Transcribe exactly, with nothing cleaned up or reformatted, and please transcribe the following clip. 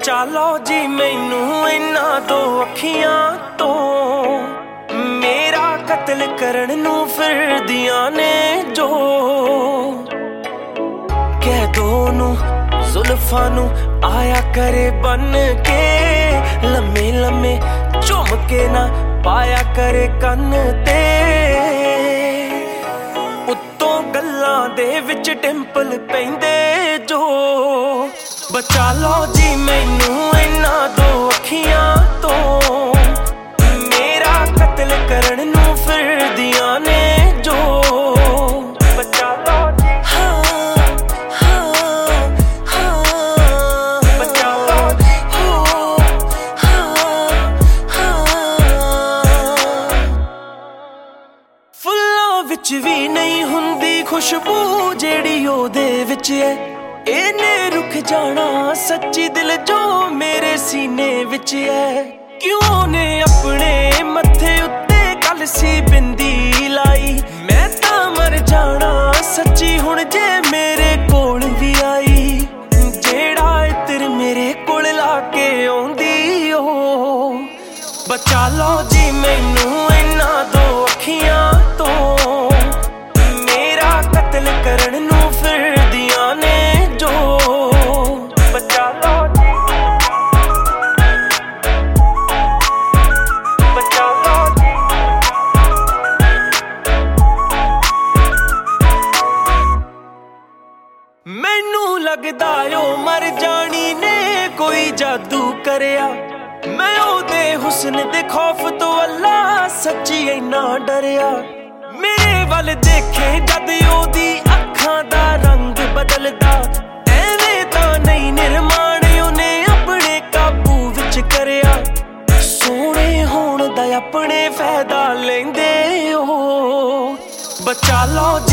ਬਚਾ ਲਓ ਜੀ ਮੈਨੂੰ ਇਹਨਾਂ ਦੋ ਅੱਖੀਆਂ ਤੋਂ, ਮੇਰਾ ਕਤਲ ਕਰਨ ਨੂੰ ਫਿਰਦੀਆਂ ਨੇ ਜੋ। ਕਹਿ ਦੋ ਨੂੰ ਜ਼ੁਲਫਾਂ ਨੂੰ ਆਇਆ ਕਰੇ ਬਨ ਕੇ, ਲੰਮੇ ਲੰਮੇ ਝੁਮ ਕੇ ਨਾ ਪਾਇਆ ਕਰੇ ਕੰਨ ਤੇ। ਉੱਤੋਂ ਗੱਲਾਂ ਦੇ ਵਿੱਚ ਟਿੰਪਲ ਪੈਂਦੇ ਜੋ। ਬਚਾ ਲਓ ਜੀ ਮੈਨੂੰ ਇਹਨਾਂ ਦੋ ਅੱਖੀਆਂ ਤੋਂ, ਮੇਰਾ ਕਤਲ ਕਰਨ ਨੂੰ ਫਿਰਦੀਆਂ ਨੇ ਜੋ। ਬਚਾ ਲਓ ਜੀ, ਹਾਂ ਹਾਂ ਹਾਂ, ਬਚਾ ਲਓ ਜੀ, ਹੋ ਹਾਂ ਹਾਂ। ਫੁੱਲਾਂ ਵਿੱਚ ਵੀ ਨਹੀਂ ਹੁੰਦੀ ਖੁਸ਼ਬੂ ਜਿਹੜੀ ਉਹਦੇ ਵਿੱਚ ਹੈ, ਇਹਨੇ ਰੁਕ ਜਾਣਾ ਸੱਚੀ ਦਿਲ ਜੋ ਮੇਰੇ ਸੀਨੇ ਵਿੱਚ ਹੈ। ਕਿਉਂ ਨੇ ਆਪਣੇ ਮੱਥੇ ਉੱਤੇ ਕਲਸੀ ਬਿੰਦੀ ਲਾਈ, ਮੈਂ ਤਾਂ ਮਰ ਜਾਣਾ ਸੱਚੀ ਹੁਣ ਜੇ ਮੇਰੇ ਕੋਲ ਵੀ ਆਈ। ਜਿਹੜਾ ਇਤਰ ਮੇਰੇ ਕੋਲ ਲਾ ਕੇ ਆਉਂਦੀ ਉਹ। ਬਚਾ ਲਓ ਜੀ ਮੈਨੂੰ ਇਹਨਾਂ ਦੋ ਅੱਖੀਆਂ ਤੋਂ, ਮੇਰਾ ਕਤਲ ਕਰਨ ਨੂੰ ਫਿਰਦੀਆਂ ਨੇ ਜੋ। ਬਚਾ ਲਓ ਜੀ, ਬਚਾ ਲਓ ਜੀ। ਮੈਨੂੰ ਲੱਗਦਾ ਓ ਮਰ ਜਾਣੀ ਨੇ ਕੋਈ ਜਾਦੂ ਕਰਿਆ, ਮੈਂ ਉਹਦੇ ਹੁਸਨ ਦੇ ਖੌਫ ਤੋਂ ਅੱਲਾ ਸੱਚੀ ਇੰਨਾ ਡਰਿਆ। ਮੇਰੇ ਵੱਲ ਦੇਖੇ ਜਦ ਉਹਦੀ ਅੱਖਾਂ ਦਾ ਰੰਗ ਬਦਲਦਾ, ਐਵੇਂ ਤਾਂ ਨਹੀਂ ਨਿਰਮਾਣ ਉਹਨੇ ਆਪਣੇ ਕਾਬੂ ਵਿੱਚ ਕਰਿਆ। ਸੋਹਣੇ ਹੋਣ ਦਾ ਆਪਣੇ ਫਾਇਦਾ ਲੈਂਦੇ ਉਹ। ਬਚਾ ਲਓ